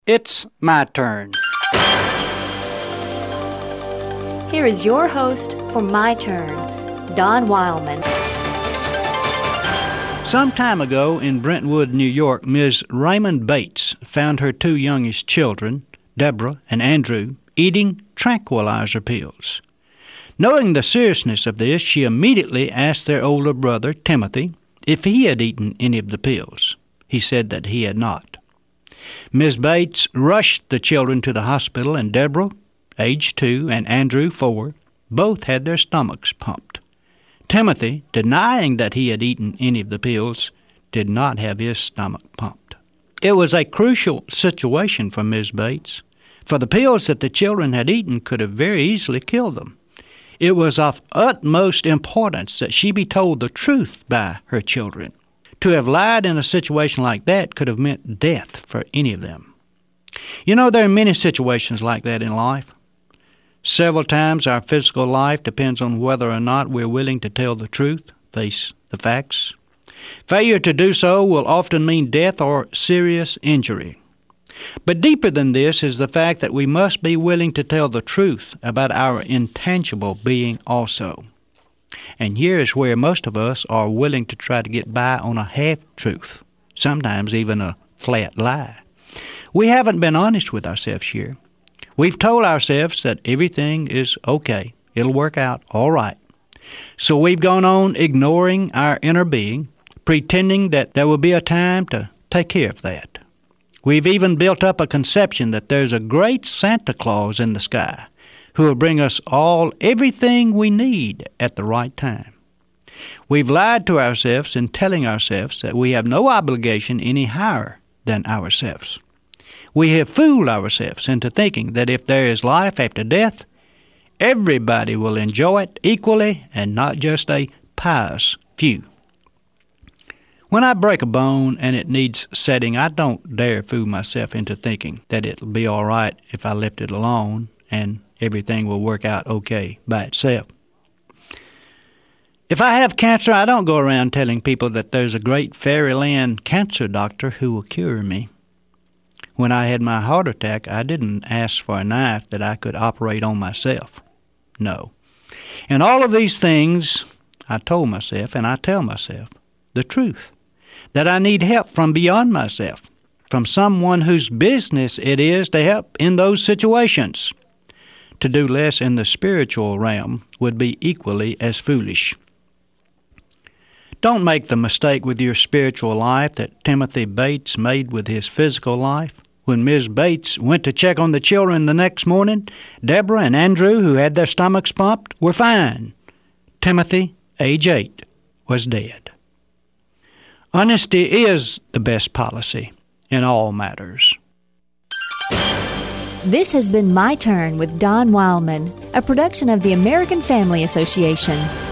It's my turn. Here is your host for My Turn, Don Wildman. Some time ago in Brentwood, New York, Ms. Raymond Bates found her two youngest children, Deborah and Andrew, eating tranquilizer pills. Knowing the seriousness of this, she immediately asked their older brother, Timothy, if he had eaten any of the pills. He said that he had not. Ms. Bates rushed the children to the hospital, and Deborah, age 2, and Andrew, 4, both had their stomachs pumped. Timothy, denying that he had eaten any of the pills, did not have his stomach pumped. It was a crucial situation for Ms. Bates, for the pills that the children had eaten could have very easily killed them. It was of utmost importance that she be told the truth by her children. To have lied in a situation like that could have meant death for any of them. You know, there are many situations like that in life. Several times our physical life depends on whether or not we're willing to tell the truth, face the facts. Failure to do so will often mean death or serious injury. But deeper than this is the fact that we must be willing to tell the truth about our intangible being also. And here is where most of us are willing to try to get by on a half-truth, sometimes even a flat lie. We haven't been honest with ourselves here. We've told ourselves that everything is okay. It'll work out all right. So we've gone on ignoring our inner being, pretending that there will be a time to take care of that. We've even built up a conception that there's a great Santa Claus in the sky who will bring us all everything we need at the right time. We've lied to ourselves in telling ourselves that we have no obligation any higher than ourselves. We have fooled ourselves into thinking that if there is life after death, everybody will enjoy it equally and not just a pious few. When I break a bone and it needs setting, I don't dare fool myself into thinking that it'll be all right if I left it alone and everything will work out okay by itself. If I have cancer, I don't go around telling people that there's a great fairyland cancer doctor who will cure me. When I had my heart attack, I didn't ask for a knife that I could operate on myself. No. And all of these things, I told myself, and I tell myself, the truth, that I need help from beyond myself, from someone whose business it is to help in those situations. To do less in the spiritual realm would be equally as foolish. Don't make the mistake with your spiritual life that Timothy Bates made with his physical life. When Ms. Bates went to check on the children the next morning, Deborah and Andrew, who had their stomachs pumped, were fine. Timothy, age 8, was dead. Honesty is the best policy in all matters. This has been My Turn with Don Wildman, a production of the American Family Association.